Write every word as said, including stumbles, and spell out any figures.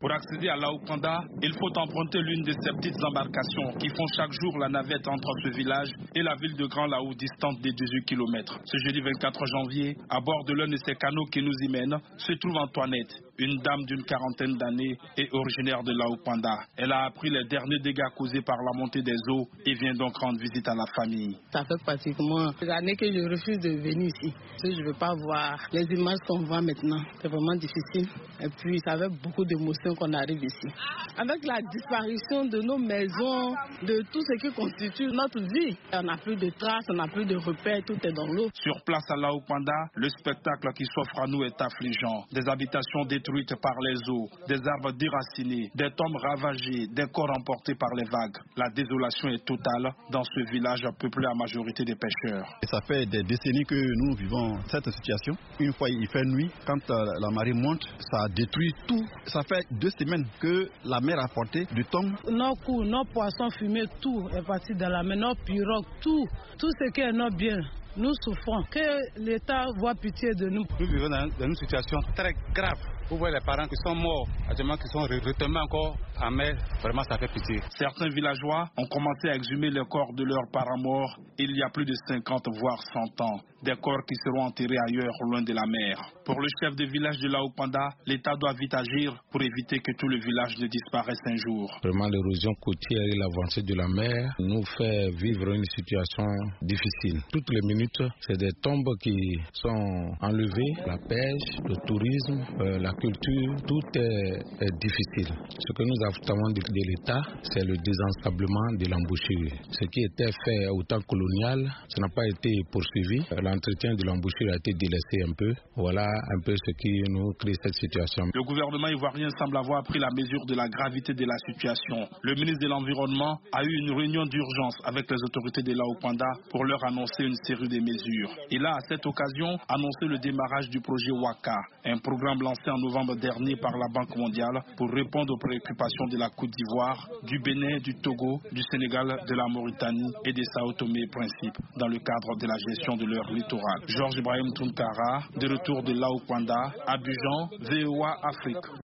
Pour accéder à Laopanda, il faut emprunter l'une de ces petites embarcations qui font chaque jour la navette entre ce village et la ville de Grand Lao, distante de dix-huit kilomètres. Ce jeudi vingt-quatre janvier, à bord de l'un de ces canaux qui nous y mènent, se trouve Antoinette, une dame d'une quarantaine d'années et originaire de Laopanda. Elle a appris les derniers dégâts causés par la montée des eaux et vient donc rendre visite à la famille. Ça fait pratiquement des années que je refuse de venir ici. Je ne veux pas voir les images qu'on voit maintenant. C'est vraiment difficile. Et puis, ça fait beaucoup d'émotions qu'on arrive ici. Avec la disparition de nos maisons, de tout ce qui constitue notre vie, on n'a plus de traces, on n'a plus de repères, tout est dans l'eau. Sur place à Laopanda, le spectacle qui s'offre à nous est affligeant. Des habitations détruites par les eaux, des arbres déracinés, des tombes ravagées, des corps emportés par les vagues. La désolation est totale dans ce village peuplé à majorité des pêcheurs. Et ça fait des décennies que nous vivons cette situation. Une fois il fait nuit, quand la marée monte, ça détruit tout. Ça fait deux semaines que la mer a porté du thon. Nos coups, nos poissons fumés, tout est parti dans la mer, nos pirogues, tout, tout ce qui est nos biens. Nous souffrons. Que l'État voit pitié de nous. Nous vivons dans une situation très grave. Vous voyez les parents qui sont morts, actuellement qui sont retenus encore en mer. Vraiment, ça fait pitié. Certains villageois ont commencé à exhumer les corps de leurs parents morts il y a plus de cinquante voire cent ans. Des corps qui seront enterrés ailleurs, loin de la mer. Pour le chef de village de Laopanda, l'État doit vite agir pour éviter que tout le village ne disparaisse un jour. Vraiment, l'érosion côtière et l'avancée de la mer nous fait vivre une situation difficile. Toutes les minutes, c'est des tombes qui sont enlevées, la pêche, le tourisme, euh, la culture, tout est, est difficile. Ce que nous attendons de, de l'État, c'est le désensablement de l'embouchure. Ce qui était fait au temps colonial, ça n'a pas été poursuivi. L'entretien de l'embouchure a été délaissé un peu. Voilà un peu ce qui nous crée cette situation. Le gouvernement ivoirien semble avoir pris la mesure de la gravité de la situation. Le ministre de l'Environnement a eu une réunion d'urgence avec les autorités de Laopanda pour leur annoncer une série de mesures. Il a à cette occasion annoncé le démarrage du projet Waka, un programme lancé en novembre dernier par la Banque mondiale pour répondre aux préoccupations de la Côte d'Ivoire, du Bénin, du Togo, du Sénégal, de la Mauritanie et des Sao Tomé et Principe dans le cadre de la gestion de leur littoral. Georges Ibrahim Tounkara, de retour de Laopanda, Abidjan, V O A Afrique.